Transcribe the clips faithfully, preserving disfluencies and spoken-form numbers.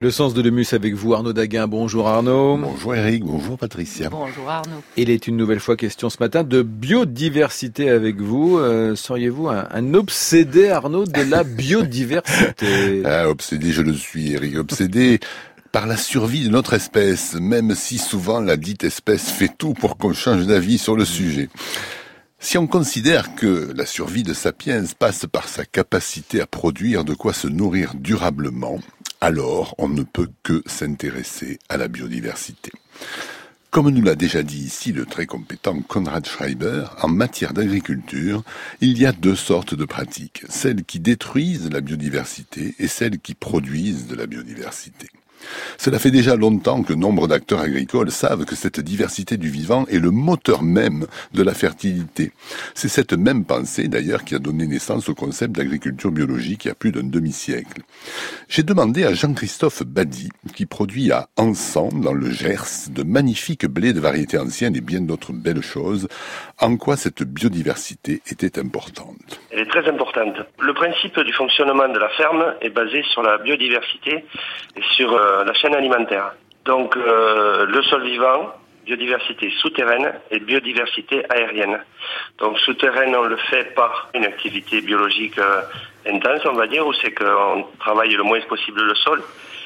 Le sens de l'humus avec vous, Arnaud Daguin. Bonjour Arnaud. Bonjour Eric, bonjour Patricia. Bonjour Arnaud. Il est une nouvelle fois question ce matin de biodiversité avec vous. Euh, seriez-vous un, un obsédé, Arnaud, de la biodiversité? Ah, obsédé, je le suis Eric, obsédé par la survie de notre espèce, même si souvent la dite espèce fait tout pour qu'on change d'avis sur le sujet. Si on considère que la survie de Sapiens passe par sa capacité à produire de quoi se nourrir durablement, alors on ne peut que s'intéresser à la biodiversité. Comme nous l'a déjà dit ici le très compétent Konrad Schreiber, en matière d'agriculture, il y a deux sortes de pratiques, celles qui détruisent la biodiversité et celles qui produisent de la biodiversité. Cela fait déjà longtemps que nombre d'acteurs agricoles savent que cette diversité du vivant est le moteur même de la fertilité. C'est cette même pensée d'ailleurs qui a donné naissance au concept d'agriculture biologique il y a plus d'un demi-siècle. J'ai demandé à Jean-Christophe Badi, qui produit à Ansan, dans le Gers, de magnifiques blés de variétés anciennes et bien d'autres belles choses, en quoi cette biodiversité était importante. Elle est très importante. Le principe du fonctionnement de la ferme est basé sur la biodiversité et sur euh, la chaîne alimentaire. Donc euh, le sol vivant, biodiversité souterraine et biodiversité aérienne. Donc souterraine, on le fait par une activité biologique euh, intense, on va dire, où c'est qu'on travaille le moins possible le sol.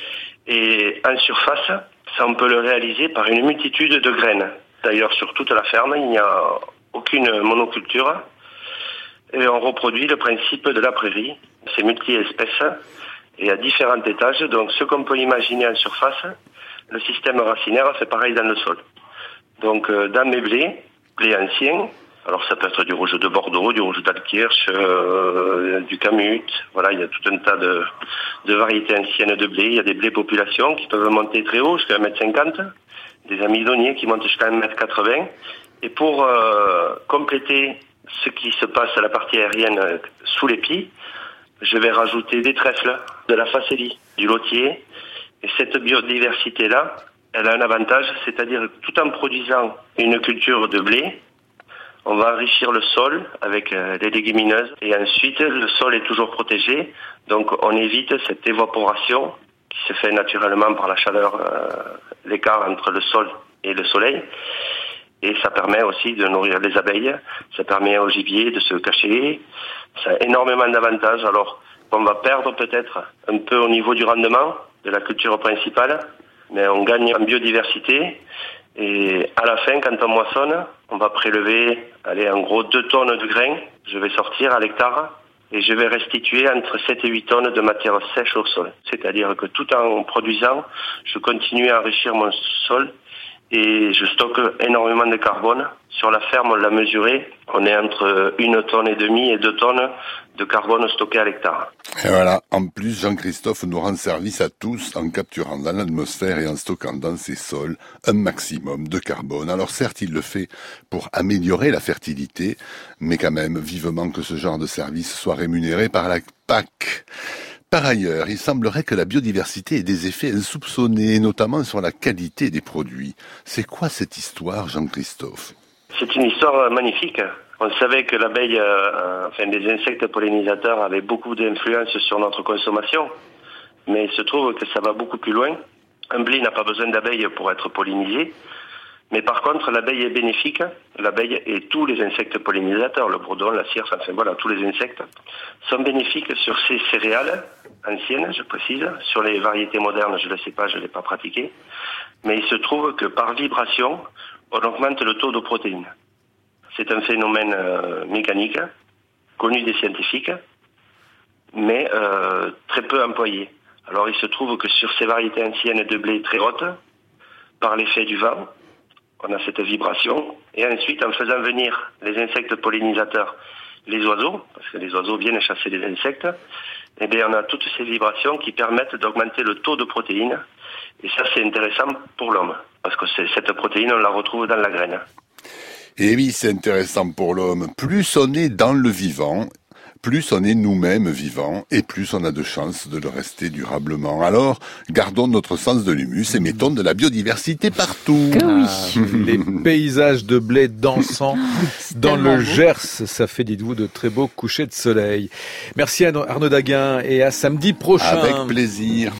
Et en surface, ça on peut le réaliser par une multitude de graines. D'ailleurs, sur toute la ferme, il n'y a aucune monoculture. Et on reproduit le principe de la prairie. C'est multi-espèces et à différents étages. Donc ce qu'on peut imaginer en surface, le système racinaire fait pareil dans le sol. Donc euh, dans mes blés, blés anciens, alors ça peut être du rouge de Bordeaux, du rouge d'Alkirch, euh, du Camut, voilà, il y a tout un tas de, de variétés anciennes de blés. Il y a des blés population qui peuvent monter très haut, jusqu'à un mètre cinquante, des amidonniers qui montent jusqu'à un mètre quatre-vingts. Et pour euh, compléter ce qui se passe à la partie aérienne sous les pieds, je vais rajouter des trèfles, de la facélie, du lotier. Et cette biodiversité-là, elle a un avantage, c'est-à-dire que tout en produisant une culture de blé, on va enrichir le sol avec les légumineuses. Et ensuite, le sol est toujours protégé. Donc on évite cette évaporation qui se fait naturellement par la chaleur, euh, l'écart entre le sol et le soleil. Et ça permet aussi de nourrir les abeilles, ça permet au gibier de se cacher, ça a énormément d'avantages. Alors, on va perdre peut-être un peu au niveau du rendement de la culture principale, mais on gagne en biodiversité. Et à la fin, quand on moissonne, on va prélever, allez, en gros deux tonnes de grains. Je vais sortir à l'hectare et je vais restituer entre sept et huit tonnes de matière sèche au sol. C'est-à-dire que tout en produisant, je continue à enrichir mon sol. Et je stocke énormément de carbone. Sur la ferme, on l'a mesuré. On est entre une tonne et demie et deux tonnes de carbone stocké à l'hectare. Et voilà, en plus, Jean-Christophe nous rend service à tous en capturant dans l'atmosphère et en stockant dans ses sols un maximum de carbone. Alors certes, il le fait pour améliorer la fertilité, mais quand même, vivement que ce genre de service soit rémunéré par la P A C. Par ailleurs, il semblerait que la biodiversité ait des effets insoupçonnés, notamment sur la qualité des produits. C'est quoi cette histoire, Jean-Christophe? C'est une histoire magnifique. On savait que l'abeille, euh, enfin les insectes pollinisateurs avaient beaucoup d'influence sur notre consommation, mais il se trouve que ça va beaucoup plus loin. Un blé n'a pas besoin d'abeilles pour être pollinisé, mais par contre l'abeille est bénéfique. L'abeille et tous les insectes pollinisateurs, le bourdon, la cire, enfin voilà, tous les insectes, sont bénéfiques sur ces céréales anciennes, je précise. Sur les variétés modernes, je ne le sais pas, je ne l'ai pas pratiqué. Mais il se trouve que par vibration, on augmente le taux de protéines. C'est un phénomène euh, mécanique, connu des scientifiques, mais euh, très peu employé. Alors il se trouve que sur ces variétés anciennes de blé très hautes, par l'effet du vent, on a cette vibration. Et ensuite, en faisant venir les insectes pollinisateurs, les oiseaux, parce que les oiseaux viennent chasser les insectes, eh bien, on a toutes ces vibrations qui permettent d'augmenter le taux de protéines. Et ça, c'est intéressant pour l'homme, parce que c'est, cette protéine, on la retrouve dans la graine. Et oui, c'est intéressant pour l'homme. Plus on est dans le vivant, plus on est nous-mêmes vivants, et plus on a de chances de le rester durablement. Alors, gardons notre sens de l'humus et mettons de la biodiversité partout. Que oui. Ah, les paysages de blé dansant dans le Gers, ça fait, dites-vous, de très beaux couchers de soleil. Merci à Arnaud Daguin et à samedi prochain. Avec plaisir.